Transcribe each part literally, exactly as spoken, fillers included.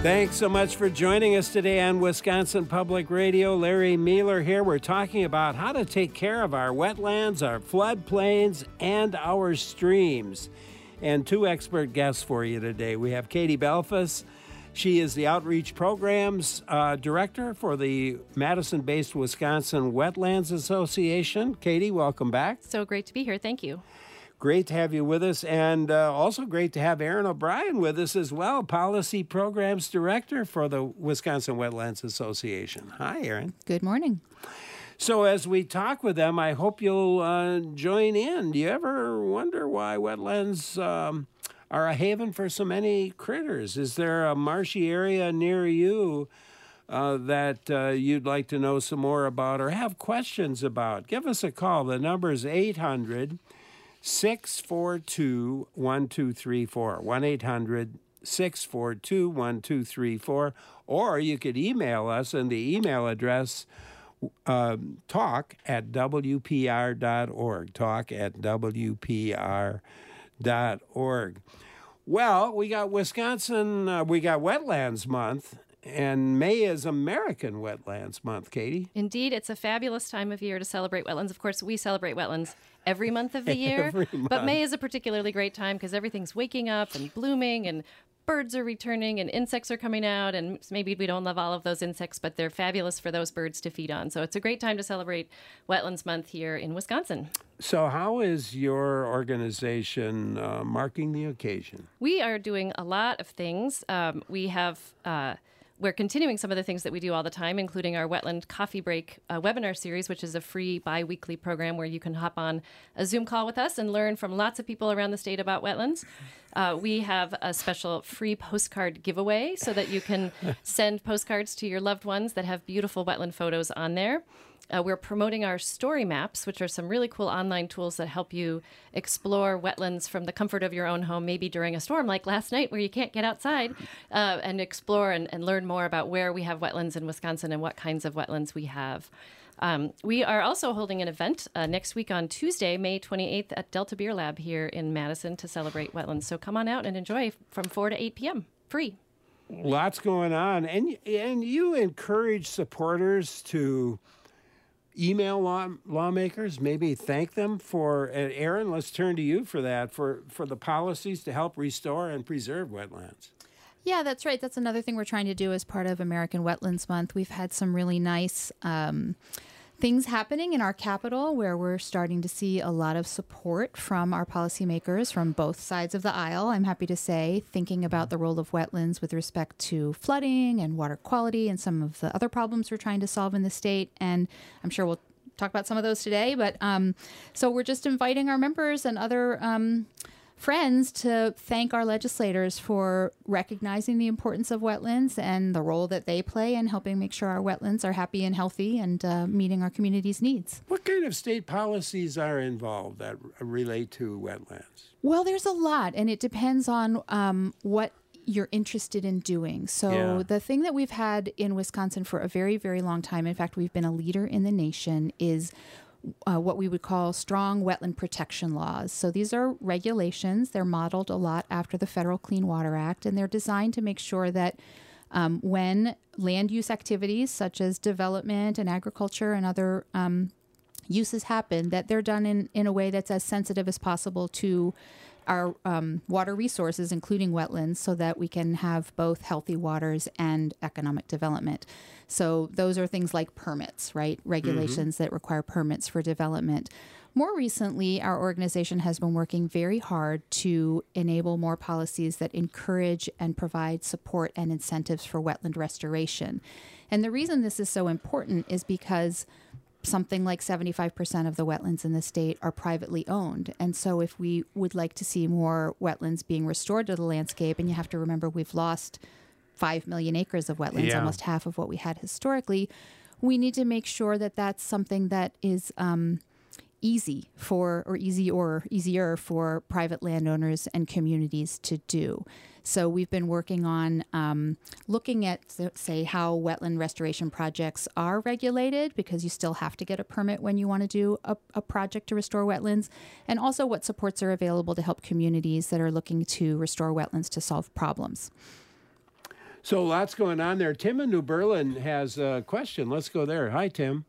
Thanks so much for joining us today on Wisconsin Public Radio. Larry Mueller here. We're talking about how to take care of our wetlands, our floodplains, and our streams. And two expert guests for you today. We have Katie Belfus. She is the Outreach Programs uh, Director for the Madison-based Wisconsin Wetlands Association. Katie, welcome back. So great to be here. Thank you. Great to have you with us, and uh, also great to have Aaron O'Brien with us as well, Policy Programs Director for the Wisconsin Wetlands Association. Hi, Aaron. Good morning. So as we talk with them, I hope you'll uh, join in. Do you ever wonder why wetlands um, are a haven for so many critters? Is there a marshy area near you uh, that uh, you'd like to know some more about or have questions about? Give us a call. The number is eight hundred, six four two, one two three four, one eight hundred, six four two, one two three four, or you could email us, and the email address uh, talk at w p r dot org, talk at w p r dot org. Well, we got Wisconsin, uh, we got Wetlands Month, and May is American Wetlands Month, Katie. Indeed, it's a fabulous time of year to celebrate wetlands. Of course, we celebrate wetlands every month of the year, Every month. But May is a particularly great time because everything's waking up and blooming, and birds are returning, and insects are coming out, and maybe we don't love all of those insects, but they're fabulous for those birds to feed on. So it's a great time to celebrate Wetlands Month here in Wisconsin. So how is your organization uh, marking the occasion? We are doing a lot of things. Um, we have... Uh, We're continuing some of the things that we do all the time, including our Wetland Coffee Break uh, webinar series, which is a free bi-weekly program where you can hop on a Zoom call with us and learn from lots of people around the state about wetlands. Uh, we have a special free postcard giveaway so that you can send postcards to your loved ones that have beautiful wetland photos on there. Uh, we're promoting our story maps, which are some really cool online tools that help you explore wetlands from the comfort of your own home, maybe during a storm like last night where you can't get outside, uh, and explore and, and learn more about where we have wetlands in Wisconsin and what kinds of wetlands we have. Um, we are also holding an event uh, next week on Tuesday, May twenty-eighth at Delta Beer Lab here in Madison to celebrate wetlands. So come on out and enjoy from four to eight p.m. free. Lots going on. And, and you encourage supporters to email law, lawmakers, maybe thank them for, and Aaron, let's turn to you for that, for, for the policies to help restore and preserve wetlands. Yeah, that's right. That's another thing we're trying to do as part of American Wetlands Month. We've had some really nice um, things happening in our capital where we're starting to see a lot of support from our policymakers from both sides of the aisle, I'm happy to say, thinking about the role of wetlands with respect to flooding and water quality and some of the other problems we're trying to solve in the state. And I'm sure we'll talk about some of those today. But um, so we're just inviting our members and other um, friends to thank our legislators for recognizing the importance of wetlands and the role that they play in helping make sure our wetlands are happy and healthy and uh, meeting our community's needs. What kind of state policies are involved that relate to wetlands? Well, there's a lot, and it depends on um, what you're interested in doing. So Yeah. the thing that we've had in Wisconsin for a very, very long time, in fact, we've been a leader in the nation, is Uh, what we would call strong wetland protection laws. So these are regulations. They're modeled a lot after the Federal Clean Water Act, and they're designed to make sure that um, when land use activities such as development and agriculture and other um, uses happen, that they're done in, in a way that's as sensitive as possible to our um, water resources, including wetlands, so that we can have both healthy waters and economic development. So those are things like permits, right? Regulations mm-hmm. that require permits for development. More recently, our organization has been working very hard to enable more policies that encourage and provide support and incentives for wetland restoration. And the reason this is so important is because something like seventy-five percent of the wetlands in the state are privately owned. And so if we would like to see more wetlands being restored to the landscape, and you have to remember we've lost five million acres of wetlands, Yeah. almost half of what we had historically, we need to make sure that that's something that is um, easy for, or easy or easier for private landowners and communities to do. So we've been working on um, looking at, say, how wetland restoration projects are regulated, because you still have to get a permit when you want to do a, a project to restore wetlands, and also what supports are available to help communities that are looking to restore wetlands to solve problems. So lots going on there. Tim in New Berlin has a question. Let's go there. Hi, Tim.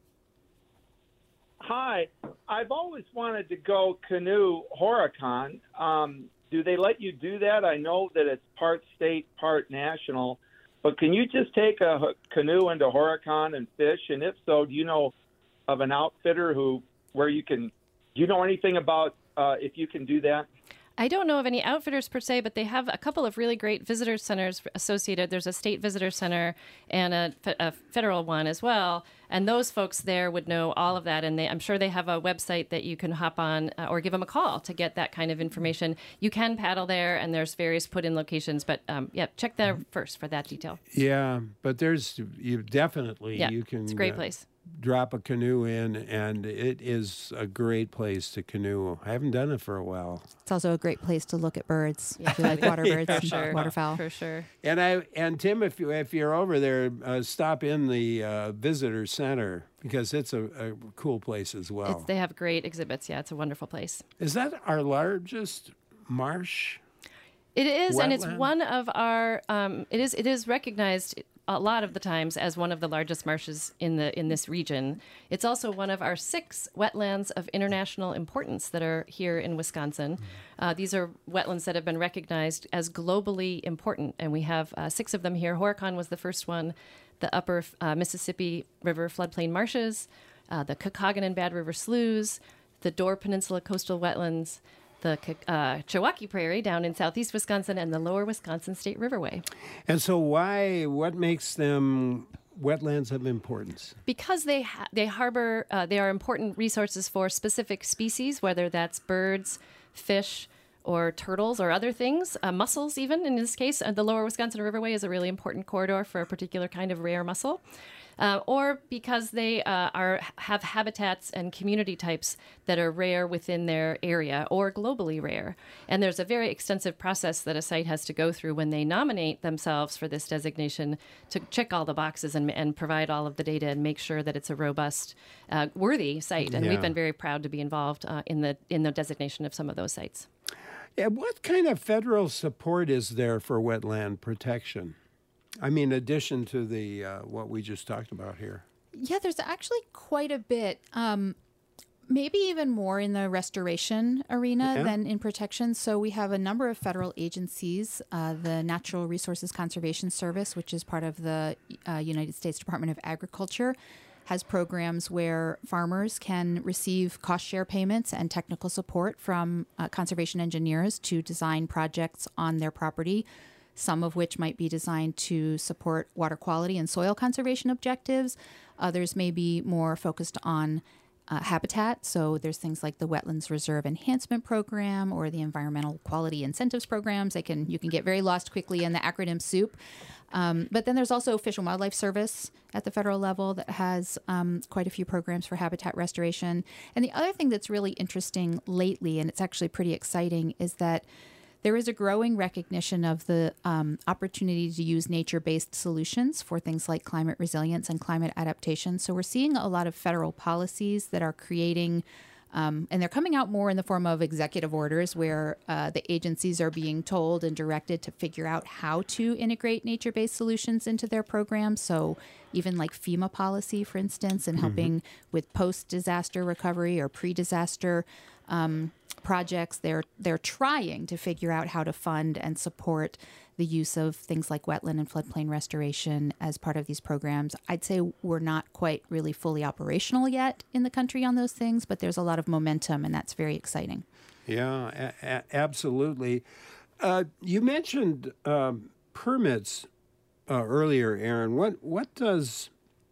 Hi. I've always wanted to go canoe Horicon. Um, do they let you do that? I know that it's part state, part national. But can you just take a h- canoe into Horicon and fish? And if so, do you know of an outfitter who where you can? Do you know anything about uh, if you can do that? I don't know of any outfitters per se, but they have a couple of really great visitor centers associated. There's a state visitor center and a, a federal one as well. And those folks there would know all of that. And they, I'm sure they have a website that you can hop on uh, or give them a call to get that kind of information. You can paddle there, and there's various put-in locations. But um, yeah, check there first for that detail. Yeah, but there's you definitely Yeah, you can. it's a great uh, place. Drop a canoe in, and it is a great place to canoe. I haven't done it for a while. It's also a great place to look at birds. Yeah. If you like water birds, For and sure. waterfowl. For sure. And I and Tim, if you if you're over there, uh, stop in the uh, visitor center because it's a, a cool place as well. It's, they have great exhibits. Yeah, it's a wonderful place. Is that our largest marsh? It is, and it's Wetland? one of our. Um, it is. It is recognized a lot of the times as one of the largest marshes in the in this region. It's also one of our six wetlands of international importance that are here in Wisconsin. Uh, these are wetlands that have been recognized as globally important, and we have uh, six of them here. Horicon was the first one. The Upper uh, Mississippi River floodplain marshes, uh, the Kakagon and Bad River sloughs, the Door Peninsula coastal wetlands, the uh, Chilwaukee Prairie down in southeast Wisconsin, and the Lower Wisconsin State Riverway. And so, why? What makes them wetlands of importance? Because they ha- they harbor, uh, they are important resources for specific species, whether that's birds, fish, or turtles, or other things, uh, mussels even. In this case, uh, the Lower Wisconsin Riverway is a really important corridor for a particular kind of rare mussel. Uh, or because they uh, are have habitats and community types that are rare within their area or globally rare. And there's a very extensive process that a site has to go through when they nominate themselves for this designation to check all the boxes and, and provide all of the data and make sure that it's a robust, uh, worthy site. And Yeah. we've been very proud to be involved uh, in the in the designation of some of those sites. Yeah, what kind of federal support is there for wetland protection? I mean, in addition to the uh, what we just talked about here. Yeah, there's actually quite a bit. Um, maybe even more in the restoration arena Yeah. than in protection. So we have a number of federal agencies. Uh, the Natural Resources Conservation Service, which is part of the uh, United States Department of Agriculture, has programs where farmers can receive cost share payments and technical support from uh, conservation engineers to design projects on their property, some of which might be designed to support water quality and soil conservation objectives. Others may be more focused on uh, habitat. So there's things like the Wetlands Reserve Enhancement Program or the Environmental Quality Incentives Programs. They can you can get very lost quickly in the acronym soup. Um, but then there's also Fish and Wildlife Service at the federal level that has um, quite a few programs for habitat restoration. And the other thing that's really interesting lately, and it's actually pretty exciting, is that there is a growing recognition of the um, opportunity to use nature-based solutions for things like climate resilience and climate adaptation. So we're seeing a lot of federal policies that are creating, um, and they're coming out more in the form of executive orders where uh, the agencies are being told and directed to figure out how to integrate nature-based solutions into their programs. So even like FEMA policy, for instance, and helping with post-disaster recovery or pre-disaster um, projects, they're they're trying to figure out how to fund and support the use of things like wetland and floodplain restoration as part of these programs. I'd say we're not quite really fully operational yet in the country on those things, but there's a lot of momentum, and that's very exciting. Yeah, a- a- absolutely. Uh, you mentioned um, permits uh, earlier, Aaron. What what does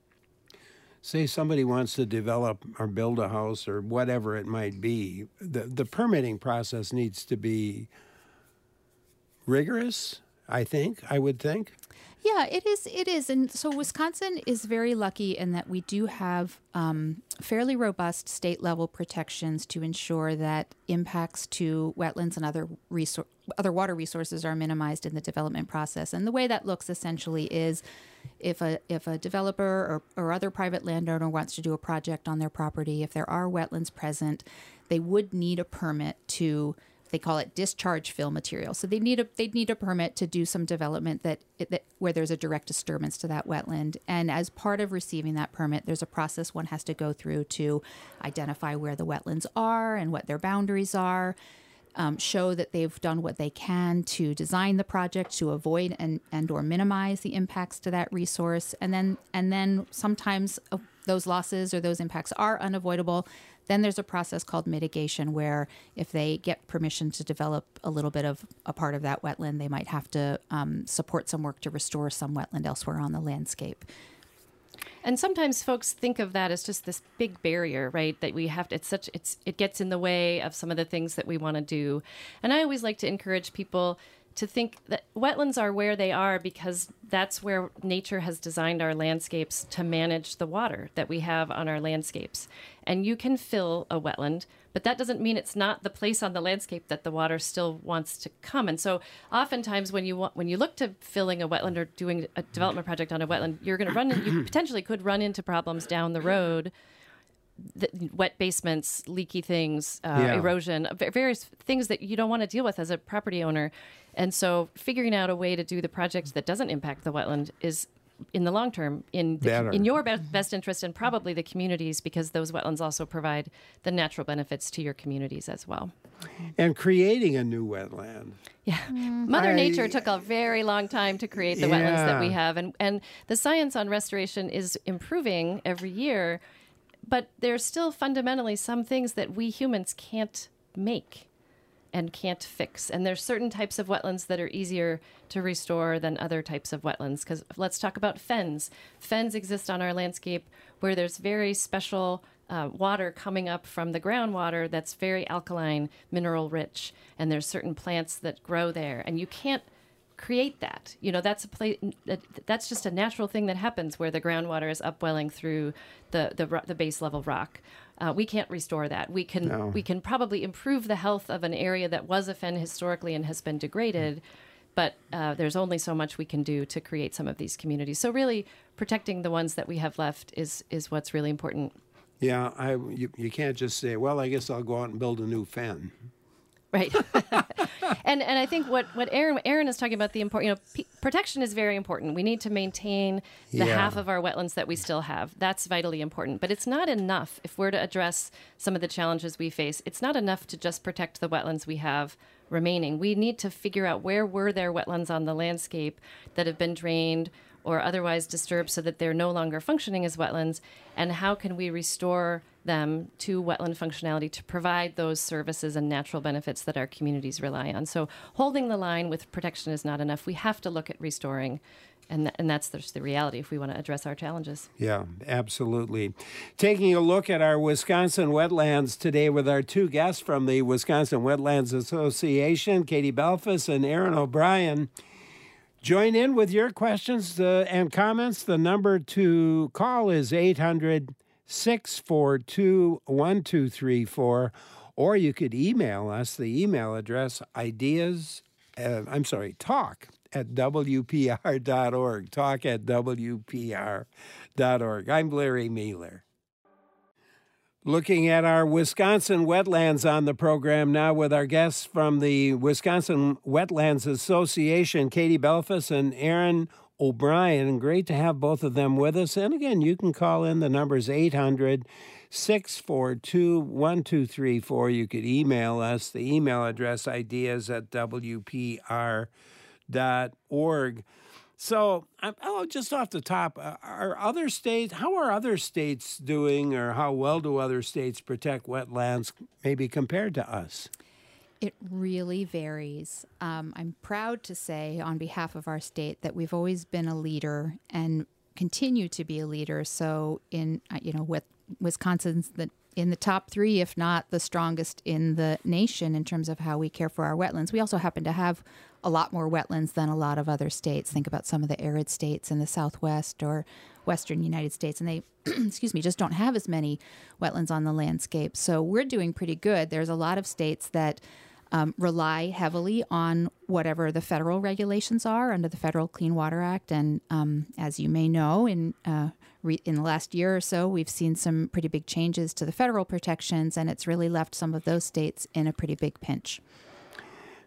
say somebody wants to develop or build a house or whatever it might be, the the permitting process needs to be rigorous, I think, I would think. Yeah, it is. It is. And so Wisconsin is very lucky in that we do have um, fairly robust state level protections to ensure that impacts to wetlands and other resor- other water resources are minimized in the development process. And the way that looks essentially is if a if a developer or, or other private landowner wants to do a project on their property, if there are wetlands present, they would need a permit to they call it discharge fill material. So they need a they need a permit to do some development that, that where there's a direct disturbance to that wetland. And as part of receiving that permit, there's a process one has to go through to identify where the wetlands are and what their boundaries are. Um, show that they've done what they can to design the project to avoid and, and or minimize the impacts to that resource. And then and then sometimes uh, those losses or those impacts are unavoidable. Then there's a process called mitigation where if they get permission to develop a little bit of a part of that wetland, they might have to um, support some work to restore some wetland elsewhere on the landscape. And sometimes folks think of that as just this big barrier, right? That we have to, it's such, it's, it gets in the way of some of the things that we want to do. And I always like to encourage people to think that wetlands are where they are because that's where nature has designed our landscapes to manage the water that we have on our landscapes. And you can fill a wetland, but that doesn't mean it's not the place on the landscape that the water still wants to come. And so oftentimes when you want, when you look to filling a wetland or doing a development project on a wetland, you're going to run in, you potentially could run into problems down the road. The wet basements, leaky things, uh, Yeah. erosion, various things that you don't want to deal with as a property owner. And so figuring out a way to do the project that doesn't impact the wetland is, in the long term, in the, Better. in your be- best interest and probably the communities, because those wetlands also provide the natural benefits to your communities as well. And creating a new wetland. Yeah. Mother I- Nature took a very long time to create the wetlands that we Yeah. have. And, and the science on restoration is improving every year. But there's still fundamentally some things that we humans can't make and can't fix. And there's certain types of wetlands that are easier to restore than other types of wetlands. Because let's talk about fens. Fens exist on our landscape where there's very special uh, water coming up from the groundwater that's very alkaline, mineral rich. And there's certain plants that grow there. And you can't create that. You know, that's a place that, that's just a natural thing that happens where the groundwater is upwelling through the the, ro- the base level rock. Uh, we can't restore that. We can No. we can probably improve the health of an area that was a fen historically and has been degraded, but uh, there's only so much we can do to create some of these communities. So really protecting the ones that we have left is is what's really important. Yeah, I, you, you can't just say, well, I guess I'll go out and build a new fen. Right. and and I think what, what Aaron Aaron is talking about, the important, you know, p- protection is very important. We need to maintain the Yeah. half of our wetlands that we still have. That's vitally important. But it's not enough if we're to address some of the challenges we face. It's not enough to just protect the wetlands we have remaining. We need to figure out where were there wetlands on the landscape that have been drained or otherwise disturbed so that they're no longer functioning as wetlands, and how can we restore them to wetland functionality to provide those services and natural benefits that our communities rely on. So holding the line with protection is not enough. We have to look at restoring, and, th- and that's just the reality if we want to address our challenges. Yeah, absolutely. Taking a look at our Wisconsin wetlands today with our two guests from the Wisconsin Wetlands Association, Katie Belfus and Aaron O'Brien. Join in with your questions uh, and comments. The number to call is eight hundred, six four two, one two three four, or you could email us. The email address, ideas, uh, I'm sorry, talk at W P R dot org, talk at W P R dot org. I'm Larry Mueller. Looking at our Wisconsin wetlands on the program now with our guests from the Wisconsin Wetlands Association, Katie Belfus and Aaron O'Brien. Great to have both of them with us. And again, you can call in. The number's eight hundred, six four two, one two three four. You could email us. The email address, ideas at W P R dot org. So, oh, just off the top, are other states, how are other states doing, or how well do other states protect wetlands, maybe compared to us? It really varies. Um, I'm proud to say on behalf of our state that we've always been a leader and continue to be a leader. So in, uh, you know, with Wisconsin's the, in the top three, if not the strongest in the nation in terms of how we care for our wetlands. We also happen to have a lot more wetlands than a lot of other states. Think about some of the arid states in the Southwest or Western United States, and they, excuse me, just don't have as many wetlands on the landscape. So we're doing pretty good. There's a lot of states that um, rely heavily on whatever the federal regulations are under the Federal Clean Water Act. And um, as you may know, in uh, re- in the last year or so, we've seen some pretty big changes to the federal protections, and it's really left some of those states in a pretty big pinch.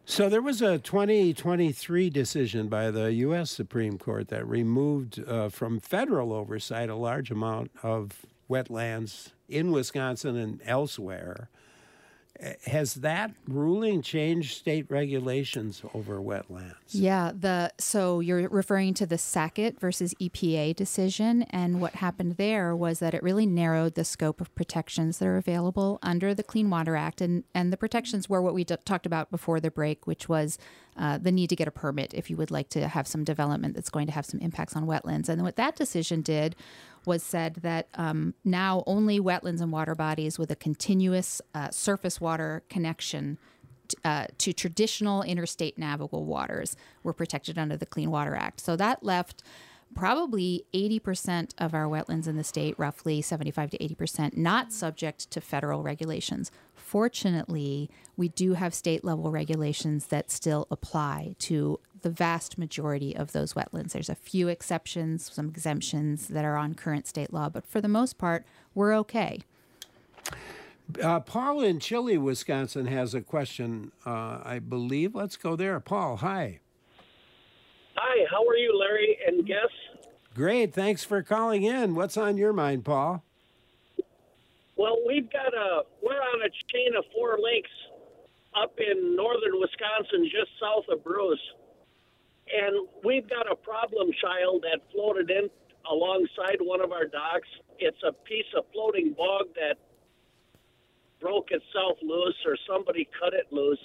So there was a twenty twenty-three decision by the U S Supreme Court that removed uh, from federal oversight a large amount of wetlands in Wisconsin and elsewhere. Has that ruling changed state regulations over wetlands? Yeah, the so you're referring to the Sackett versus E P A decision, and what happened there was that it really narrowed the scope of protections that are available under the Clean Water Act, and, and the protections were what we d- talked about before the break, which was uh, the need to get a permit if you would like to have some development that's going to have some impacts on wetlands. And what that decision did was said that um, now only wetlands and water bodies with a continuous uh, surface water connection t- uh, to traditional interstate navigable waters were protected under the Clean Water Act. So that left probably eighty percent of our wetlands in the state, roughly seventy-five to eighty percent, not subject to federal regulations. Fortunately, we do have state level regulations that still apply to the vast majority of those wetlands. There's a few exceptions, some exemptions that are on current state law, but for the most part, we're okay. Uh, Paul in Chile, Wisconsin has a question, uh, I believe. Let's go there. Paul, hi. Hi, how are you, Larry and guests? Great. Thanks for calling in. What's on your mind, Paul? Well, we've got a, we're on a chain of four lakes up in northern Wisconsin, just south of Bruce. And we've got a problem child that floated in alongside one of our docks. It's a piece of floating bog that broke itself loose, or somebody cut it loose.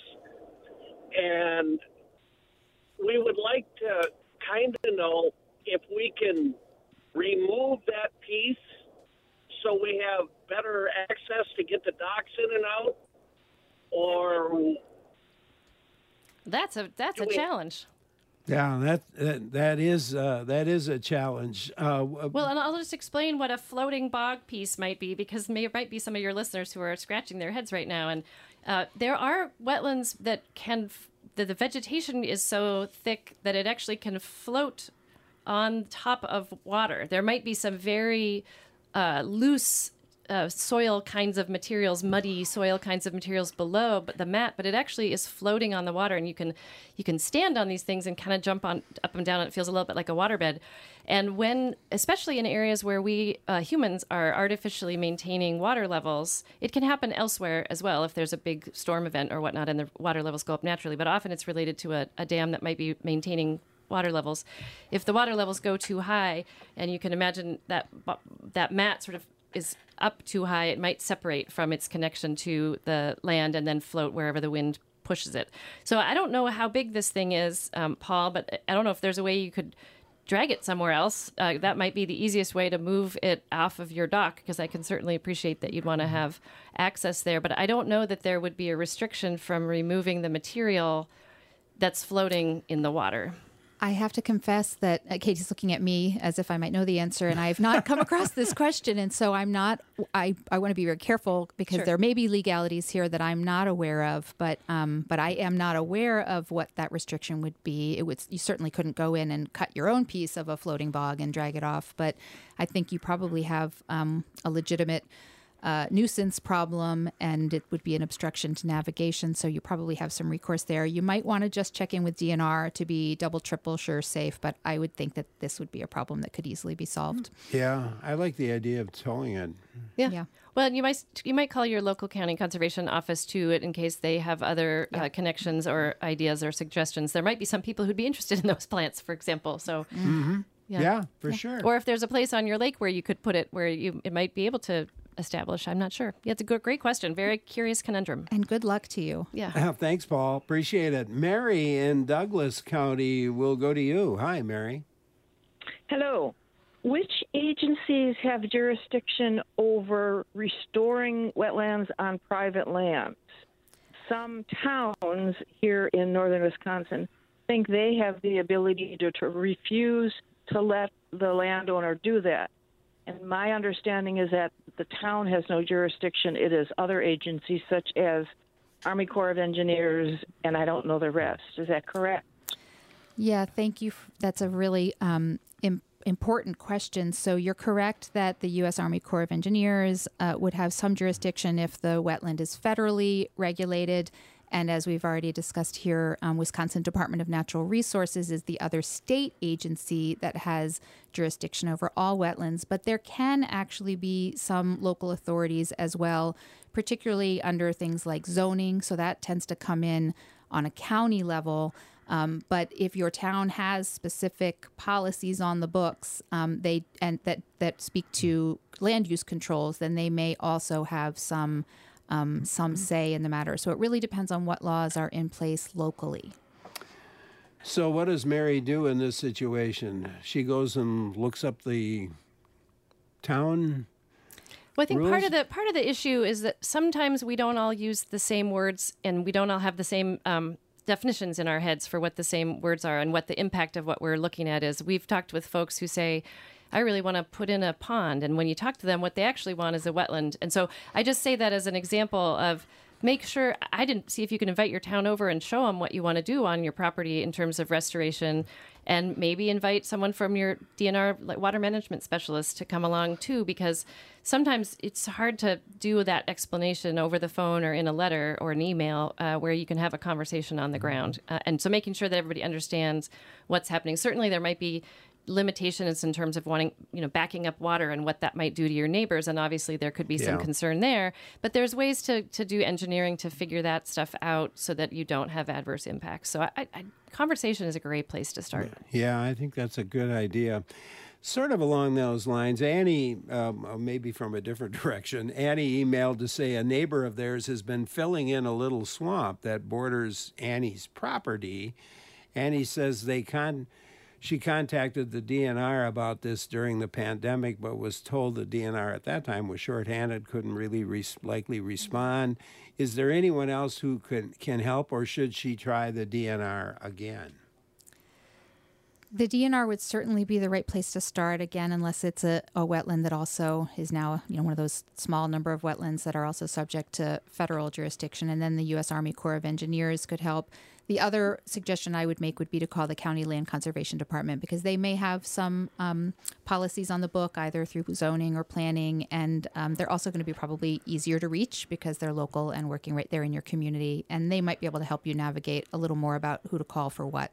And we would like to kind of know if we can remove that piece so we have better access to get the docks in and out, or That's a that's a we- challenge. Yeah, that that, that is uh, that is a challenge. Uh, Well, and I'll just explain what a floating bog piece might be, because there might be some of your listeners who are scratching their heads right now. And uh, there are wetlands that can, f- the, the vegetation is so thick that it actually can float on top of water. There might be some very uh, loose uh, soil kinds of materials, muddy soil kinds of materials below but the mat, but it actually is floating on the water, and you can you can stand on these things and kind of jump on up and down, and it feels a little bit like a waterbed. And when, especially in areas where we uh, humans are artificially maintaining water levels, it can happen elsewhere as well if there's a big storm event or whatnot and the water levels go up naturally, but often it's related to a, a dam that might be maintaining water levels. If the water levels go too high, and you can imagine that that mat sort of is up too high, it might separate from its connection to the land and then float wherever the wind pushes it. So I don't know how big this thing is, um, Paul, but I don't know if there's a way you could drag it somewhere else. Uh, that might be the easiest way to move it off of your dock, because I can certainly appreciate that you'd want to have access there. But I don't know that there would be a restriction from removing the material that's floating in the water. I have to confess that uh, Katie's looking at me as if I might know the answer, and I have not come across this question. And so I'm not, I, I want to be very careful, because Sure. there may be legalities here that I'm not aware of, but um, but I am not aware of what that restriction would be. It would, you certainly couldn't go in and cut your own piece of a floating bog and drag it off, but I think you probably have um, a legitimate Uh, nuisance problem, and it would be an obstruction to navigation, so you probably have some recourse there. You might want to just check in with D N R to be double, triple sure safe, but I would think that this would be a problem that could easily be solved. yeah, I like the idea of towing it. Yeah. Yeah. Well, you might you might call your local county conservation office too, in case they have other uh, connections or ideas or suggestions. There might be some people who'd be interested in those plants, for example. So, Yeah, yeah. for sure. Or if there's a place on your lake where you could put it, where you it might be able to establish. I'm not sure. Yeah, it's a good, great question. Very curious conundrum. And good luck to you. Yeah. Uh, thanks, Paul. Appreciate it. Mary in Douglas County will go to you. Hi, Mary. Hello. Which agencies have jurisdiction over restoring wetlands on private lands? Some towns here in northern Wisconsin think they have the ability to, to refuse to let the landowner do that. And my understanding is that the town has no jurisdiction. It is other agencies such as Army Corps of Engineers, and I don't know the rest. Is that correct? Yeah, thank you. f- That's a really um, im- important question. So you're correct that the U S Army Corps of Engineers uh, would have some jurisdiction if the wetland is federally regulated. And as we've already discussed here, um, Wisconsin Department of Natural Resources is the other state agency that has jurisdiction over all wetlands. But there can actually be some local authorities as well, particularly under things like zoning. So that tends to come in on a county level. Um, but if your town has specific policies on the books, um, they and that, that speak to land use controls, then they may also have some um, some say in the matter. So it really depends on what laws are in place locally. So what does Mary do in this situation? She goes and looks up the town. Well, I think part rules? of the part of the issue is that sometimes we don't all use the same words, and we don't all have the same um, definitions in our heads for what the same words are and what the impact of what we're looking at is. We've talked with folks who say, I really want to put in a pond. And when you talk to them, what they actually want is a wetland. And so I just say that as an example of make sure, I didn't see if you can invite your town over and show them what you want to do on your property in terms of restoration, and maybe invite someone from your D N R like water management specialist to come along too, because sometimes it's hard to do that explanation over the phone or in a letter or an email uh, where you can have a conversation on the ground. Uh, and so making sure that everybody understands what's happening. Certainly there might be limitations in terms of wanting, you know, backing up water and what that might do to your neighbors. And obviously there could be some Yeah. concern there, but there's ways to, to do engineering to figure that stuff out so that you don't have adverse impacts. So I, I, conversation is a great place to start. Yeah, I think that's a good idea. Sort of along those lines, Annie, um, maybe from a different direction, Annie emailed to say a neighbor of theirs has been filling in a little swamp that borders Annie's property. Annie says they con- she contacted the D N R about this during the pandemic, but was told the D N R at that time was shorthanded, couldn't really res- likely respond. Is there anyone else who can, can help, or should she try the D N R again? The D N R would certainly be the right place to start, again, unless it's a, a wetland that also is now, you know, one of those small number of wetlands that are also subject to federal jurisdiction. And then the U S Army Corps of Engineers could help. The other suggestion I would make would be to call the County Land Conservation Department, because they may have some um, policies on the book, either through zoning or planning, and um, they're also going to be probably easier to reach because they're local and working right there in your community, and they might be able to help you navigate a little more about who to call for what.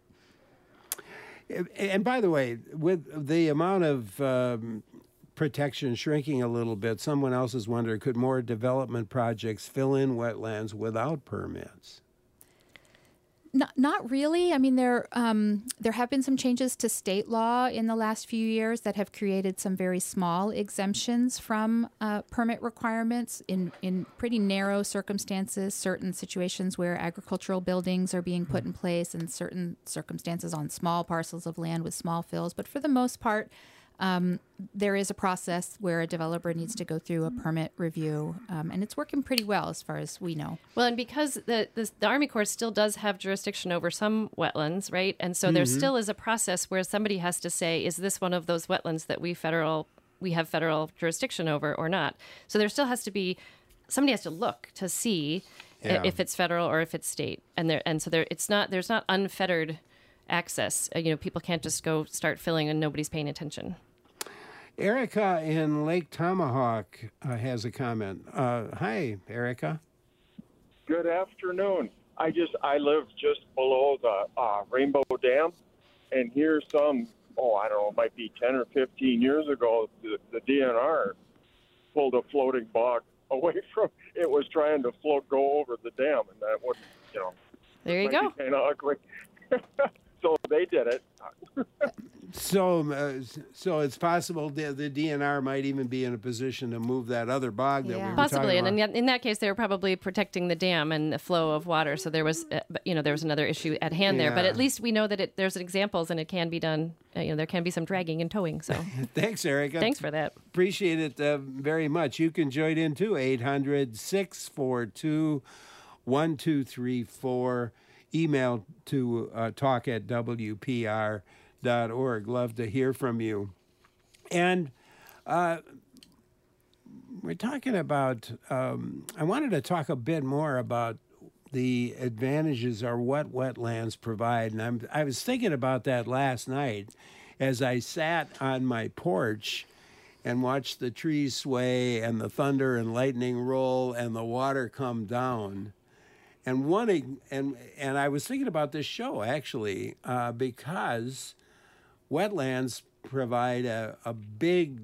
And by the way, with the amount of um, protection shrinking a little bit, someone else has wondered, could more development projects fill in wetlands without permits? Not, not really. I mean, there um, there have been some changes to state law in the last few years that have created some very small exemptions from uh, permit requirements in, in pretty narrow circumstances, certain situations where agricultural buildings are being put in place, and certain circumstances on small parcels of land with small fills. But for the most part, Um, there is a process where a developer needs to go through a permit review, um, and it's working pretty well as far as we know. Well, and because the, the the Army Corps still does have jurisdiction over some wetlands, right? And so there still is a process where somebody has to say, is this one of those wetlands that we federal we have federal jurisdiction over or not? So there still has to be somebody has to look to see Yeah. i- if it's federal or if it's state, and there and so there it's not there's not unfettered access. Uh, you know, people can't just go start filling and nobody's paying attention. Erica in Lake Tomahawk uh, has a comment. Uh, hi, Erica. Good afternoon. I just I live just below the uh, Rainbow Dam, and here's some oh I don't know, it might be ten or fifteen years ago, the, the D N R pulled a floating bog away from it was trying to float go over the dam, and that wouldn't you know. There you go. Kind of ugly. So they did it. So, uh, so it's possible the, the D N R might even be in a position to move that other bog that we Yeah. were Possibly, talking and in, about. that- in that case, they were probably protecting the dam and the flow of water. So there was, uh, you know, there was another issue at hand there. But Yeah. at least we know that it, there's examples, and it can be done. Uh, you know, there can be some dragging and towing. So Thanks, Erica. thanks for that. Appreciate it uh, very much. You can join in too, eight hundred, six four two, one two three four. Email to uh, talk at W P R dot org. Love to hear from you. And uh, we're talking about, um, I wanted to talk a bit more about the advantages or what wetlands provide. And I'm, I was thinking about that last night as I sat on my porch and watched the trees sway and the thunder and lightning roll and the water come down. and one and and I was thinking about this show actually uh, because wetlands provide a, a big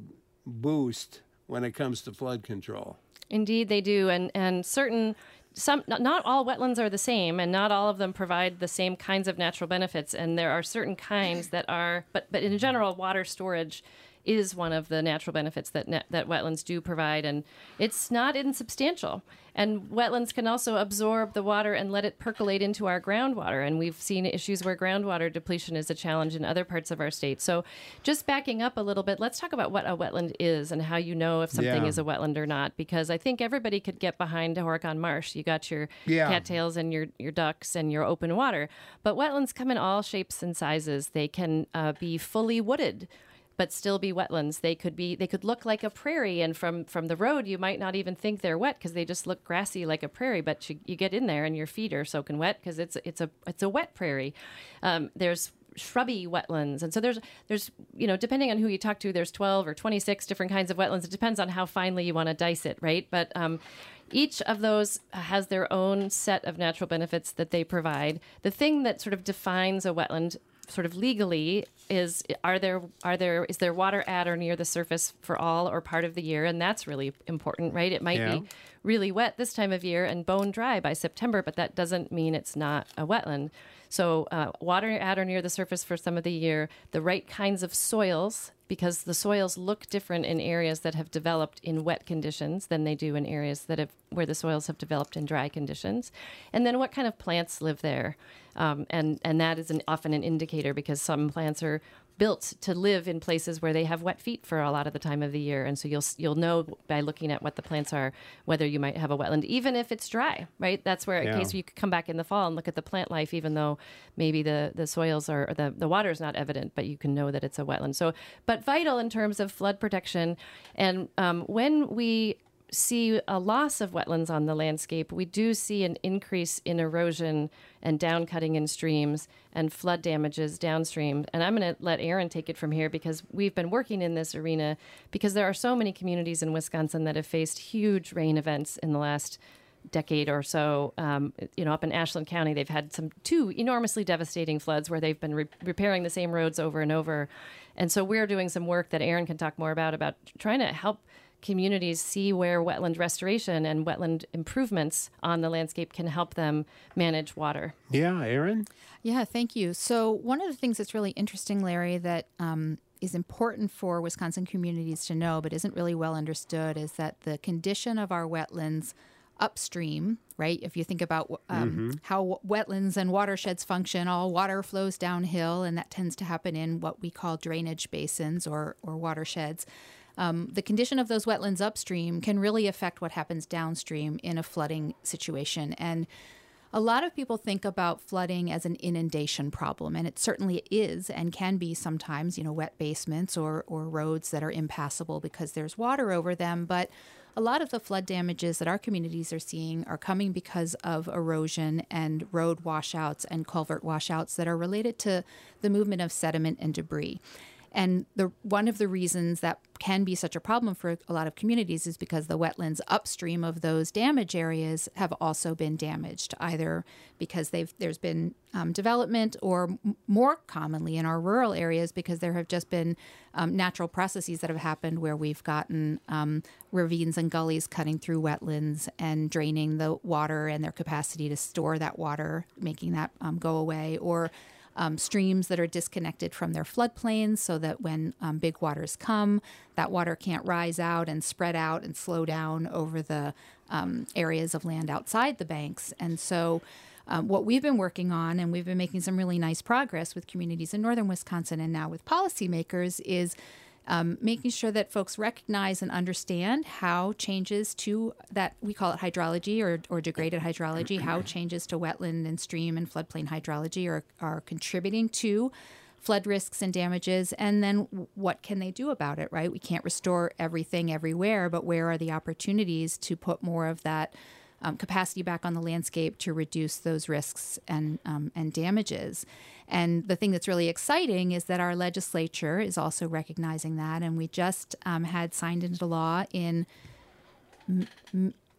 boost when it comes to flood control. Indeed, they do, and and certain. Some, not, not all wetlands are the same, and not all of them provide the same kinds of natural benefits. And there are certain kinds that are, but but in general, water storage is one of the natural benefits that net, that wetlands do provide, and it's not insubstantial. And wetlands can also absorb the water and let it percolate into our groundwater. And we've seen issues where groundwater depletion is a challenge in other parts of our state. So just backing up a little bit, let's talk about what a wetland is and how you know if something Yeah. is a wetland or not, because I think everybody could get behind Horicon Marsh. You got your Yeah. cattails and your, your ducks and your open water. But wetlands come in all shapes and sizes. They can uh, be fully wooded, but still be wetlands. They could be, they could look like a prairie, and from, from the road, you might not even think they're wet because they just look grassy like a prairie. But you, you get in there and your feet are soaking wet because it's it's a it's a wet prairie. Um, there's shrubby wetlands, and so there's there's you know depending on who you talk to, there's twelve or twenty-six different kinds of wetlands. It depends on how finely you want to dice it, right? But um, each of those has their own set of natural benefits that they provide. The thing that sort of defines a wetland sort of legally is are there are there is there water at or near the surface for all or part of the year, and that's really important, right? It might Yeah. be really wet this time of year and bone dry by September, but that doesn't mean it's not a wetland. So uh, water at or near the surface for some of the year, the right kinds of soils, because the soils look different in areas that have developed in wet conditions than they do in areas that have where the soils have developed in dry conditions. And then what kind of plants live there. Um, and, and that is an, often an indicator, because some plants are built to live in places where they have wet feet for a lot of the time of the year. And so you'll you'll know by looking at what the plants are, whether you might have a wetland, even if it's dry, right? That's where, in Yeah. case you could come back in the fall and look at the plant life, even though maybe the, the soils are, or the, the water is not evident, but you can know that it's a wetland. So, but vital in terms of flood protection. And um, when we see a loss of wetlands on the landscape, we do see an increase in erosion and downcutting in streams and flood damages downstream. And I'm going to let Aaron take it from here, because we've been working in this arena because there are so many communities in Wisconsin that have faced huge rain events in the last decade or so. Um, you know, up in Ashland County, they've had some two enormously devastating floods where they've been re- repairing the same roads over and over. And so we're doing some work that Aaron can talk more about, about trying to help communities see where wetland restoration and wetland improvements on the landscape can help them manage water. Yeah, Aaron? Yeah, thank you. So one of the things that's really interesting, Larry, that um, is important for Wisconsin communities to know but isn't really well understood is that the condition of our wetlands upstream, right? If you think about um, Mm-hmm. how w- wetlands and watersheds function, all water flows downhill, and that tends to happen in what we call drainage basins or, or watersheds. Um, the condition of those wetlands upstream can really affect what happens downstream in a flooding situation. And a lot of people think about flooding as an inundation problem, and it certainly is and can be sometimes, you know, wet basements or, or roads that are impassable because there's water over them. But a lot of the flood damages that our communities are seeing are coming because of erosion and road washouts and culvert washouts that are related to the movement of sediment and debris. And the one of the reasons that can be such a problem for a lot of communities is because the wetlands upstream of those damage areas have also been damaged, either because they've there's been um, development, or m- more commonly in our rural areas because there have just been um, natural processes that have happened where we've gotten um, ravines and gullies cutting through wetlands and draining the water and their capacity to store that water, making that um, go away, or Um, streams that are disconnected from their floodplains so that when um, big waters come, that water can't rise out and spread out and slow down over the um, areas of land outside the banks. And so um, what we've been working on, and we've been making some really nice progress with communities in northern Wisconsin and now with policymakers, is Um, making sure that folks recognize and understand how changes to that, we call it hydrology or, or degraded hydrology, how changes to wetland and stream and floodplain hydrology are, are contributing to flood risks and damages, and then what can they do about it, right? We can't restore everything everywhere, but where are the opportunities to put more of that Um, capacity back on the landscape to reduce those risks and um, and damages. And the thing that's really exciting is that our legislature is also recognizing that, and we just um, had signed into law in m- m-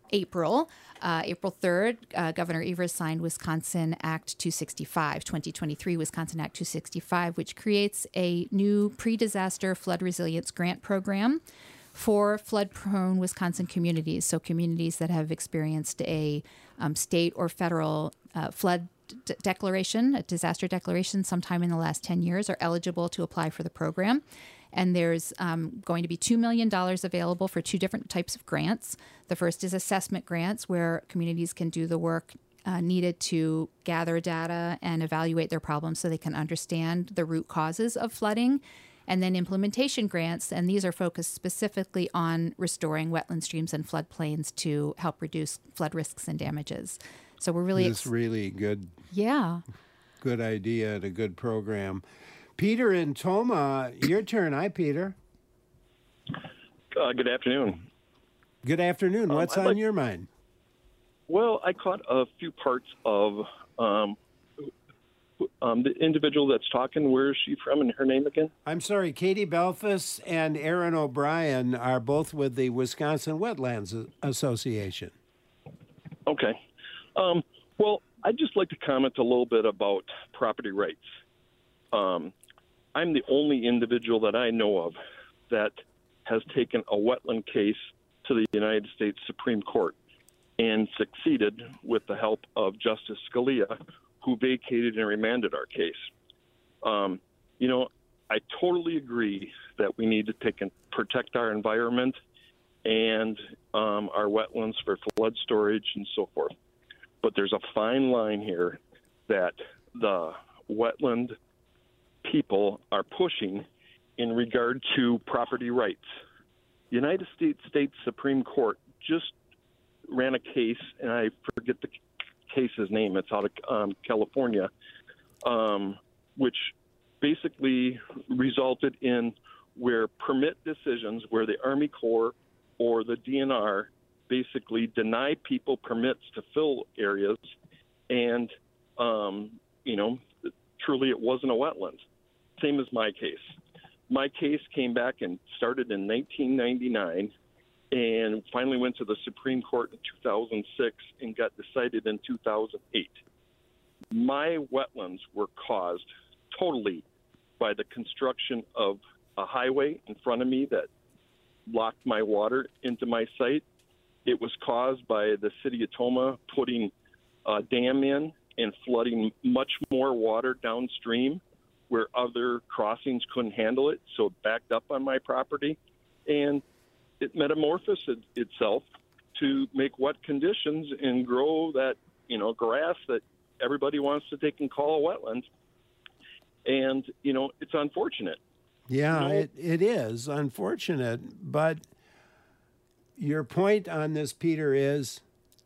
April, uh, April third, uh, Governor Evers signed Wisconsin Act two sixty-five, twenty twenty-three Wisconsin Act two sixty-five, which creates a new pre-disaster flood resilience grant program for flood-prone Wisconsin communities, so communities that have experienced a um, state or federal uh, flood d- declaration, a disaster declaration sometime in the last ten years are eligible to apply for the program. And there's um, going to be two million dollars available for two different types of grants. The first is assessment grants, where communities can do the work uh, needed to gather data and evaluate their problems so they can understand the root causes of flooding. And then implementation grants, and these are focused specifically on restoring wetland streams and floodplains to help reduce flood risks and damages. So we're really... It's really good. Yeah. Good idea and a good program. Peter in Toma, your turn. Hi, Peter. Uh, good afternoon. Good afternoon. Um, What's I'd on like- your mind? Well, I caught a few parts of um, um, the individual that's talking. Where is she from and her name again? I'm sorry, Katie Belfus and Aaron O'Brien are both with the Wisconsin Wetlands Association. Okay. Um, well, I'd just like to comment a little bit about property rights. Um, I'm the only individual that I know of that has taken a wetland case to the United States Supreme Court and succeeded with the help of Justice Scalia, who vacated and remanded our case. Um, you know, I totally agree that we need to take and protect our environment and um, our wetlands for flood storage and so forth. But there's a fine line here that the wetland people are pushing in regard to property rights. The United States State Supreme Court just ran a case, and I forget the case's name. It's out of um, California, um, which basically resulted in where permit decisions, where the Army Corps or the D N R basically deny people permits to fill areas, and um, you know, truly it wasn't a wetland. Same as my case. My case came back and started in nineteen ninety-nine and finally went to the Supreme Court in two thousand six and got decided in two thousand eight. My wetlands were caused totally by the construction of a highway in front of me that locked my water into my site. It was caused by the city of Toma putting a dam in and flooding much more water downstream where other crossings couldn't handle it, so it backed up on my property. And it metamorphosed it, itself to make wet conditions and grow that, you know, grass that everybody wants to take and call a wetland. And, you know, it's unfortunate. Yeah, You know, it, it is unfortunate. But your point on this, Peter, is?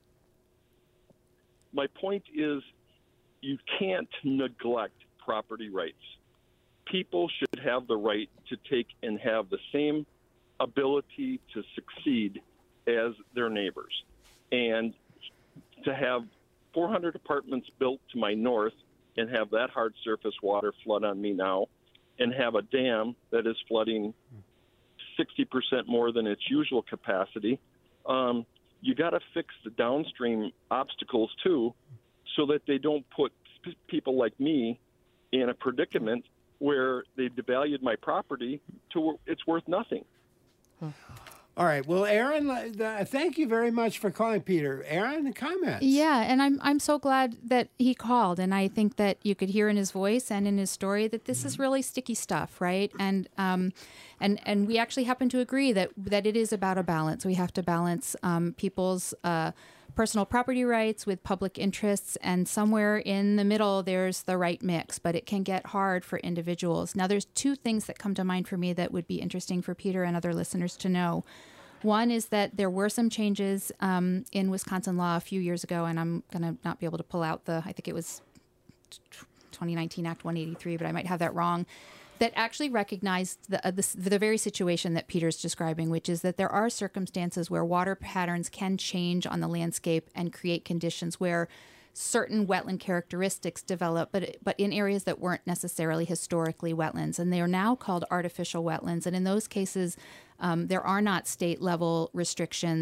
My point is you can't neglect property rights. People should have the right to take and have the same ability to succeed as their neighbors. And to have four hundred apartments built to my north and have that hard surface water flood on me now, and have a dam that is flooding sixty percent more than its usual capacity, um, you got to fix the downstream obstacles too, so that they don't put p- people like me in a predicament where they devalued my property to where it's worth nothing. All right. Well, Aaron, uh, thank you very much for calling, Peter. Aaron, comments? Yeah, and I'm I'm so glad that he called, and I think that you could hear in his voice and in his story that this is really sticky stuff, right? And um, and and we actually happen to agree that that it is about a balance. We have to balance um, people's uh, personal property rights with public interests, and somewhere in the middle there's the right mix. But it can get hard for individuals. Now, there's two things that come to mind for me that would be interesting for Peter and other listeners to know. One is that there were some changes um, in Wisconsin law a few years ago, and I'm going to not be able to pull out the, I think it was twenty nineteen Act one eighty-three, but I might have that wrong, that actually recognized the, uh, the, the very situation that Peter's describing, which is that there are circumstances where water patterns can change on the landscape and create conditions where certain wetland characteristics develop, but but in areas that weren't necessarily historically wetlands. And they are now called artificial wetlands. And in those cases, um, there are not state-level restrictions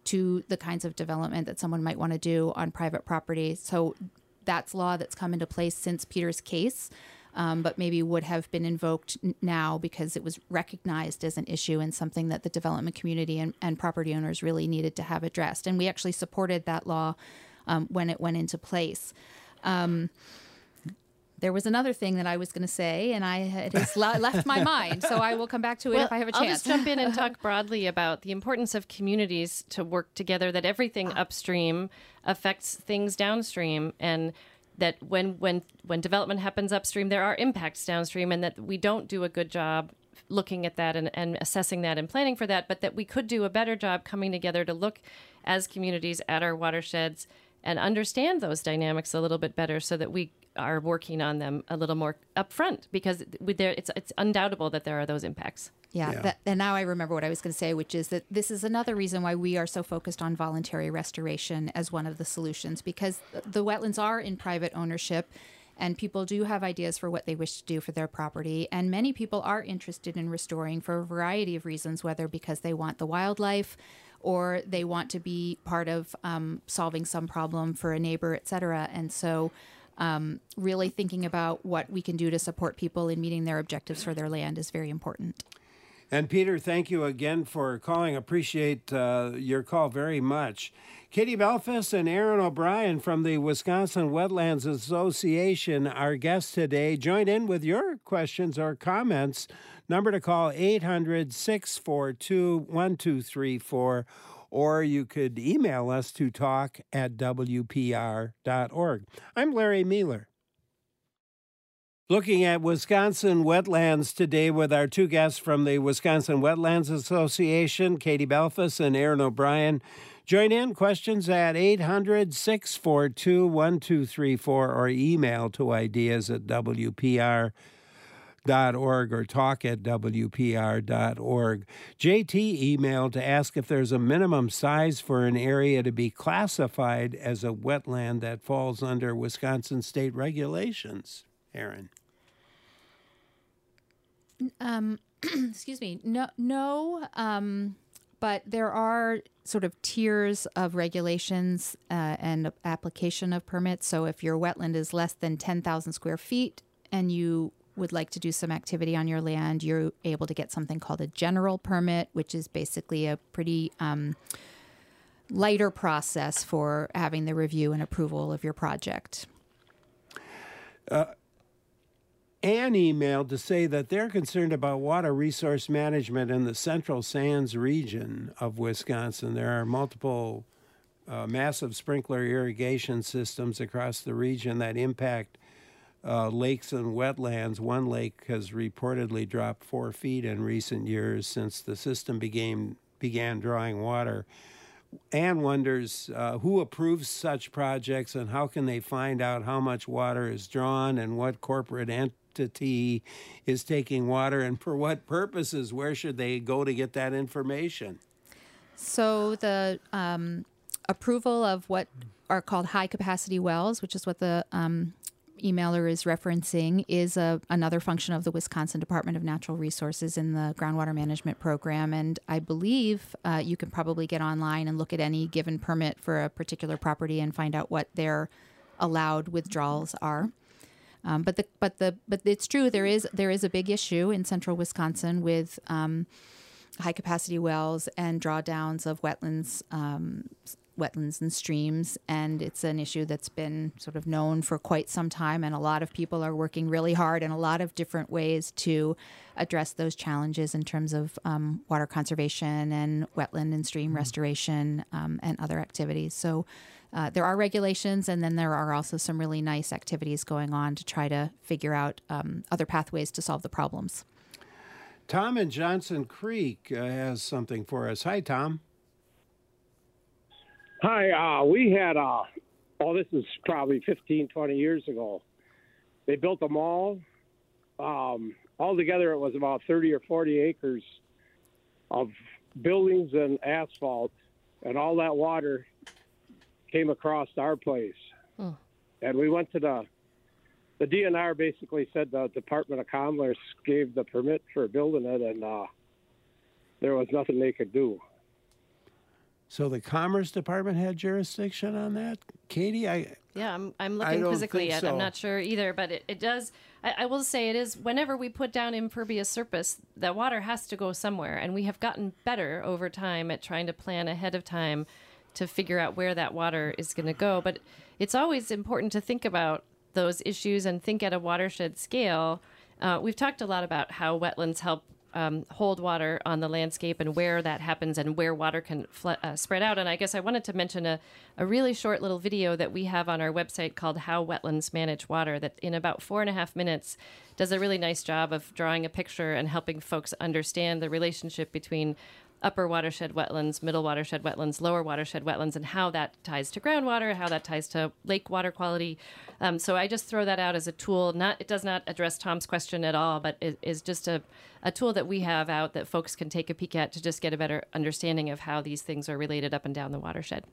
to the kinds of development that someone might want to do on private property. So that's law that's come into place since Peter's case, um, but maybe would have been invoked n- now because it was recognized as an issue and something that the development community and, and property owners really needed to have addressed. And we actually supported that law um, when it went into place. Um, There was another thing that I was going to say, and I it has le- left my mind. So I will come back to it well, if I have a I'll chance. just jump in and talk broadly about the importance of communities to work together, that everything upstream affects things downstream, and that when, when, when development happens upstream, there are impacts downstream, and that we don't do a good job looking at that and, and assessing that and planning for that, but that we could do a better job coming together to look as communities at our watersheds and understand those dynamics a little bit better so that we are working on them a little more upfront, because with there, it's it's undoubtable that there are those impacts. Yeah, Yeah. That, and now I remember what I was going to say, which is that this is another reason why we are so focused on voluntary restoration as one of the solutions, because the wetlands are in private ownership and people do have ideas for what they wish to do for their property. And many people are interested in restoring for a variety of reasons, whether because they want the wildlife or they want to be part of um, solving some problem for a neighbor, et cetera. And so um, really thinking about what we can do to support people in meeting their objectives for their land is very important. And Peter, thank you again for calling. Appreciate uh, your call very much. Katie Belfast and Aaron O'Brien from the Wisconsin Wetlands Association, our guests today. Join in with your questions or comments. Number to call eight hundred, six four two, one two three four, or you could email us to talk at w p r dot org. I'm Larry Mueller. Looking at Wisconsin wetlands today with our two guests from the Wisconsin Wetlands Association, Katie Belfast and Aaron O'Brien. Join in, questions at eight hundred, six four two, one two three four, or email to ideas at w p r dot org or talk at w p r dot org. J T emailed to ask if there's a minimum size for an area to be classified as a wetland that falls under Wisconsin state regulations. Aaron. Um, excuse me. No, no. Um, but there are sort of tiers of regulations uh, and application of permits. So if your wetland is less than ten thousand square feet and you would like to do some activity on your land, you're able to get something called a general permit, which is basically a pretty um, lighter process for having the review and approval of your project. Uh, Ann emailed to say that they're concerned about water resource management in the Central Sands region of Wisconsin. There are multiple uh, massive sprinkler irrigation systems across the region that impact uh, lakes and wetlands. One lake has reportedly dropped four feet in recent years since the system began, began drawing water. Ann wonders uh, who approves such projects and how can they find out how much water is drawn and what corporate entity is taking water and for what purposes. Where should they go to get that information? So the um, approval of what are called high-capacity wells, which is what the um, emailer is referencing, is a, another function of the Wisconsin Department of Natural Resources in the groundwater management program. And I believe uh, you can probably get online and look at any given permit for a particular property and find out what their allowed withdrawals are. Um, but the but the but it's true, there is there is a big issue in central Wisconsin with um, high capacity wells and drawdowns of wetlands. Um, wetlands and streams, and it's an issue that's been sort of known for quite some time, and a lot of people are working really hard in a lot of different ways to address those challenges in terms of um, water conservation and wetland and stream mm-hmm. restoration um, and other activities. So uh, there are regulations, and then there are also some really nice activities going on to try to figure out um, other pathways to solve the problems. Tom in Johnson Creek uh, has something for us. Hi, Tom. Hi, uh, we had, uh, oh, this is probably fifteen, twenty years ago. They built a mall. Um, altogether, it was about thirty or forty acres of buildings and asphalt, and all that water came across our place. Oh. And we went to the, the D N R basically said the Department of Commerce gave the permit for building it, and uh, there was nothing they could do. So the Commerce Department had jurisdiction on that, Katie? I Yeah, I'm, I'm I looking don't quizzically think at so. I'm not sure either, but it, it does. I, I will say it is, whenever we put down impervious surface, that water has to go somewhere. And we have gotten better over time at trying to plan ahead of time to figure out where that water is going to go. But it's always important to think about those issues and think at a watershed scale. Uh, we've talked a lot about how wetlands help Um, hold water on the landscape and where that happens and where water can fl- uh, spread out. And I guess I wanted to mention a, a really short little video that we have on our website called How Wetlands Manage Water that in about four and a half minutes does a really nice job of drawing a picture and helping folks understand the relationship between upper watershed wetlands, middle watershed wetlands, lower watershed wetlands, and how that ties to groundwater, how that ties to lake water quality. Um, so I just throw that out as a tool. Not it does not address Tom's question at all, but it is just a, a tool that we have out that folks can take a peek at to just get a better understanding of how these things are related up and down the watershed.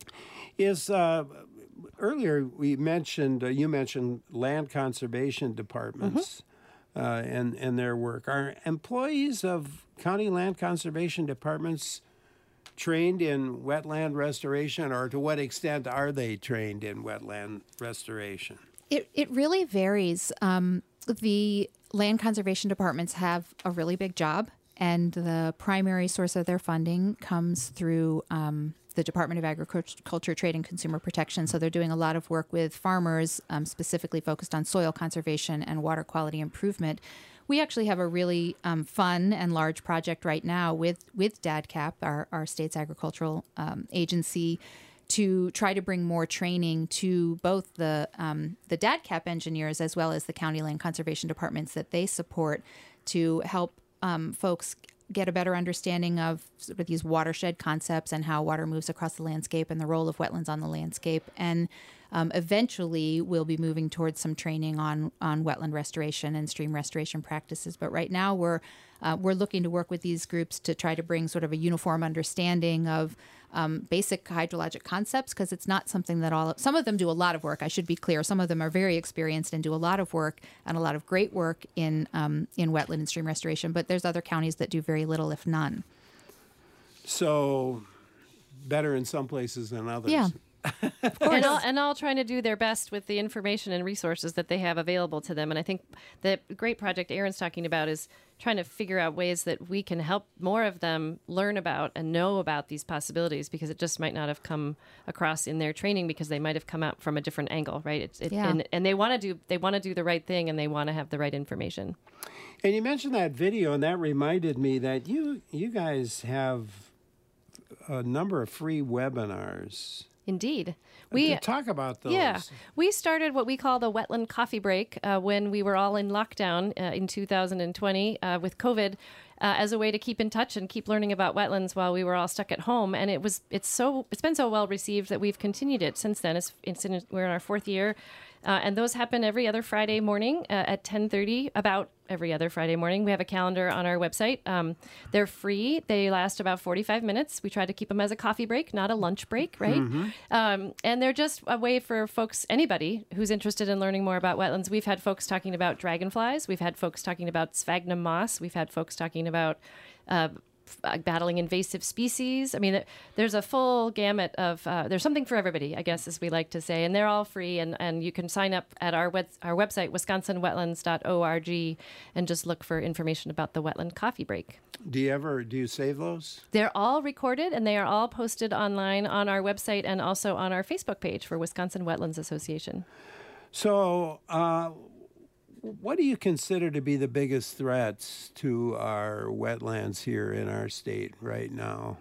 Is uh, earlier we mentioned uh, you mentioned land conservation departments Mm-hmm. uh, and and their work. Are employees of county land conservation departments trained in wetland restoration, or to what extent are they trained in wetland restoration? It it really varies. Um, the land conservation departments have a really big job, and the primary source of their funding comes through um, the Department of Agriculture, Trade, and Consumer Protection. So they're doing a lot of work with farmers, um, specifically focused on soil conservation and water quality improvement. We actually have a really um, fun and large project right now with with DADCAP, our, our state's agricultural um, agency, to try to bring more training to both the um, the DADCAP engineers as well as the county land conservation departments that they support to help um, folks get a better understanding of sort of these watershed concepts and how water moves across the landscape and the role of wetlands on the landscape. And um, eventually we'll be moving towards some training on, on wetland restoration and stream restoration practices. But right now we're uh, we're looking to work with these groups to try to bring sort of a uniform understanding of um, basic hydrologic concepts, because it's not something that all, some of them do a lot of work, I should be clear. Some of them are very experienced and do a lot of work and a lot of great work in, um, in wetland and stream restoration, but there's other counties that do very little, if none. So better in some places than others. Yeah. And all, and all trying to do their best with the information and resources that they have available to them. And I think the great project Aaron's talking about is trying to figure out ways that we can help more of them learn about and know about these possibilities, because it just might not have come across in their training because they might have come out from a different angle, right? It's, it, Yeah. and, and they want to do they want to do the right thing, and they want to have the right information. And you mentioned that video, and that reminded me that you you guys have a number of free webinars. Indeed. We talk about those. Yeah, we started what we call the Wetland Coffee Break uh, when we were all in lockdown uh, in two thousand twenty uh, with COVID, uh, as a way to keep in touch and keep learning about wetlands while we were all stuck at home. And it was it's so it's been so well received that we've continued it since then. It's, it's in, we're in our fourth year, uh, and those happen every other Friday morning uh, at ten thirty. About every other Friday morning. We have a calendar on our website. Um, they're free. They last about forty-five minutes. We try to keep them as a coffee break, not a lunch break, right? Mm-hmm. Um, and they're just a way for folks, anybody who's interested in learning more about wetlands. We've had folks talking about dragonflies. We've had folks talking about sphagnum moss. We've had folks talking about uh, f- battling invasive species. I mean, th- there's a full gamut of, uh, there's something for everybody, I guess, as we like to say. And they're all free. And, and you can sign up at our, web- our website, wisconsin wetlands dot org, and just look for information about the Wetland Coffee Break. Do you ever, do you save those? They're all recorded, and they are all posted online on our website and also on our Facebook page for Wisconsin Wetlands Association. So, uh, what do you consider to be the biggest threats to our wetlands here in our state right now?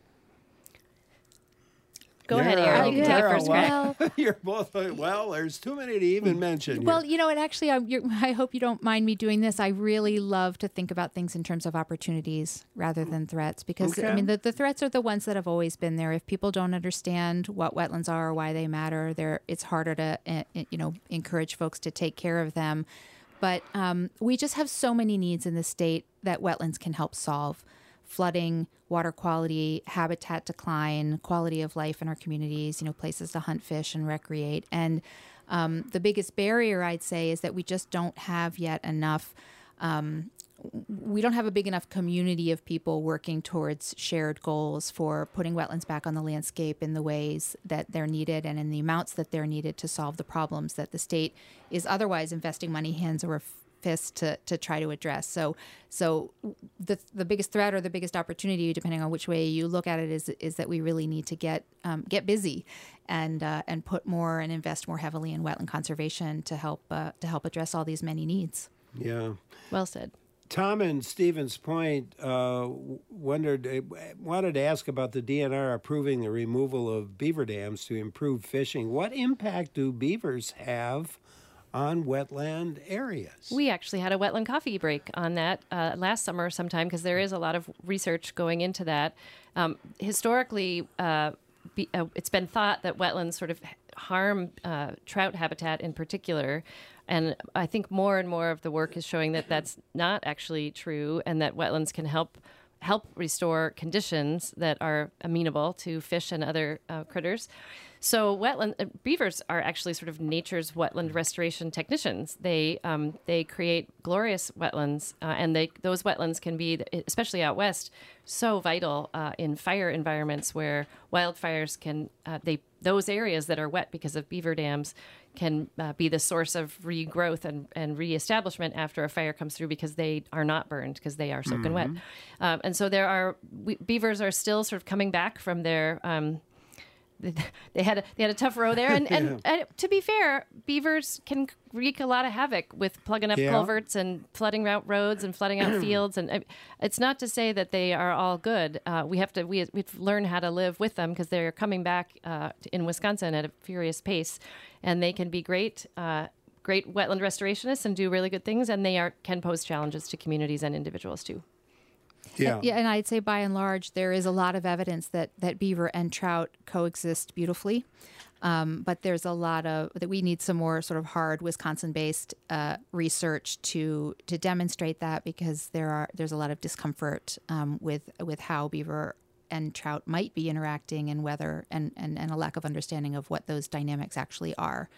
Go ahead, You're, Aaron. uh, You can take you're, first crack. well, You're both, well, there's too many to even mention here. Well, you know, and actually, I, you're, I hope you don't mind me doing this. I really love to think about things in terms of opportunities rather than threats, because, Okay. I mean, the, the threats are the ones that have always been there. If people don't understand what wetlands are or why they matter, they're, it's harder to, uh, you know, encourage folks to take care of them. But um, we just have so many needs in the state that wetlands can help solve. Flooding, water quality, habitat decline, quality of life in our communities, you know, places to hunt, fish, and recreate. And um, the biggest barrier, I'd say, is that we just don't have yet enough um, we don't have a big enough community of people working towards shared goals for putting wetlands back on the landscape in the ways that they're needed and in the amounts that they're needed to solve the problems that the state is otherwise investing money, hands over fist to, to try to address. So so the the biggest threat or the biggest opportunity, depending on which way you look at it, is is that we really need to get um, get busy and uh, and put more and invest more heavily in wetland conservation to help uh, to help address all these many needs. Yeah. Well said. Tom in Stevens Point uh, wondered, uh, wanted to ask about the D N R approving the removal of beaver dams to improve fishing. What impact do beavers have on wetland areas? We actually had a wetland coffee break on that uh, last summer sometime because there is a lot of research going into that. Um, historically, uh, be, uh, it's been thought that wetlands sort of harm uh, trout habitat in particular. And I think more and more of the work is showing that that's not actually true and that wetlands can help help restore conditions that are amenable to fish and other uh, critters. So wetland uh, beavers are actually sort of nature's wetland restoration technicians. They um, they create glorious wetlands, uh, and they those wetlands can be, especially out west, so vital uh, in fire environments where wildfires can uh, they those areas that are wet because of beaver dams can uh, be the source of regrowth and, and reestablishment after a fire comes through because they are not burned because they are soaking Mm-hmm. wet. Um, and so there are we, beavers are still sort of coming back from their um, they had a, they had a tough row there, and, and, Yeah. and to be fair, beavers can wreak a lot of havoc with plugging up Yeah. culverts and flooding out roads and flooding out fields. And uh, it's not to say that they are all good. Uh, we have to we we've learned how to live with them because they're coming back uh, in Wisconsin at a furious pace, and they can be great. Uh, great wetland restorationists and do really good things, and they are can pose challenges to communities and individuals too. Yeah. Yeah, and I'd say by and large, there is a lot of evidence that, that beaver and trout coexist beautifully. Um, but there's a lot of that we need some more sort of hard Wisconsin-based uh, research to to demonstrate that because there are there's a lot of discomfort um, with with how beaver and trout might be interacting and whether and, and, and a lack of understanding of what those dynamics actually are.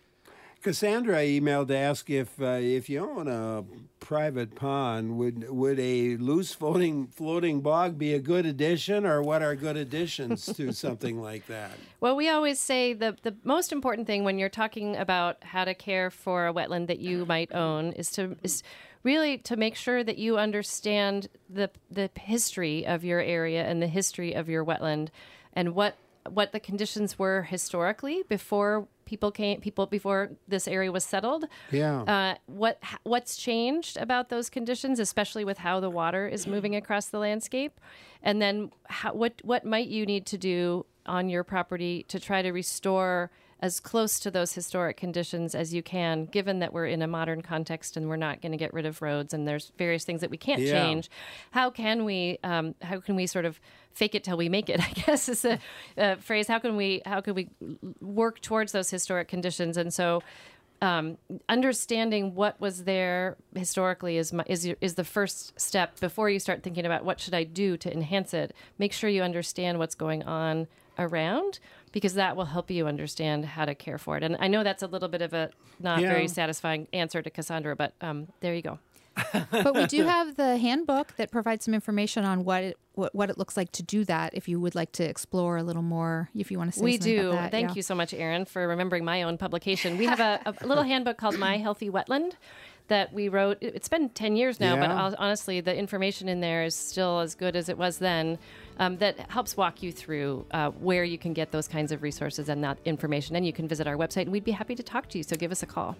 Cassandra emailed to ask if uh, if you own a private pond, would would a loose floating floating bog be a good addition, or what are good additions to something like that? Well, we always say the the most important thing when you're talking about how to care for a wetland that you might own is to is really to make sure that you understand the the history of your area and the history of your wetland, and what what the conditions were historically before people came people before this area was settled. Yeah. Uh, what what's changed about those conditions, especially with how the water is moving across the landscape, and then how, what what might you need to do on your property to try to restore as close to those historic conditions as you can, given that we're in a modern context and we're not going to get rid of roads and there's various things that we can't Yeah. change. How can we um, how can we sort of fake it till we make it, I guess is a, a phrase. How can we how can we work towards those historic conditions? And so um, understanding what was there historically is my, is your, is the first step before you start thinking about what should I do to enhance it. Make sure you understand what's going on around, because that will help you understand how to care for it. And I know that's a little bit of a not Yeah. very satisfying answer to Cassandra, but um, there you go. But we do have the handbook that provides some information on what it what, what it looks like to do that. If you would like to explore a little more, if you want to say We something do. about that. Thank yeah. you so much, Erin, for remembering my own publication. We have a, a little handbook called My Healthy Wetland that we wrote. It's been ten years now, but Yeah. hon- honestly, the information in there is still as good as it was then. Um, that helps walk you through uh, where you can get those kinds of resources and that information. And you can visit our website, and we'd be happy to talk to you. So give us a call.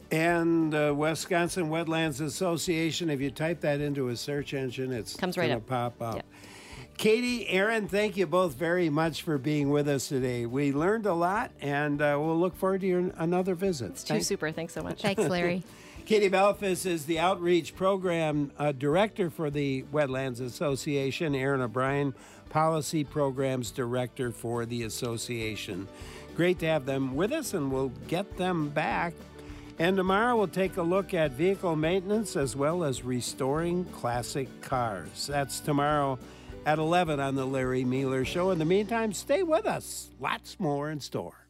And uh, Wisconsin Wetlands Association, if you type that into a search engine, it's Comes right gonna up. pop up. Yep. Katie, Aaron, thank you both very much for being with us today. We learned a lot, and uh, we'll look forward to your another visit. It's too Thank- super. Thanks so much. Thanks, Larry. Katie Belfus is the Outreach Program uh, Director for the Wetlands Association. Aaron O'Brien, Policy Programs Director for the Association. Great to have them with us, and we'll get them back. And tomorrow we'll take a look at vehicle maintenance as well as restoring classic cars. That's tomorrow at eleven on the Larry Mealer Show. In the meantime, stay with us. Lots more in store.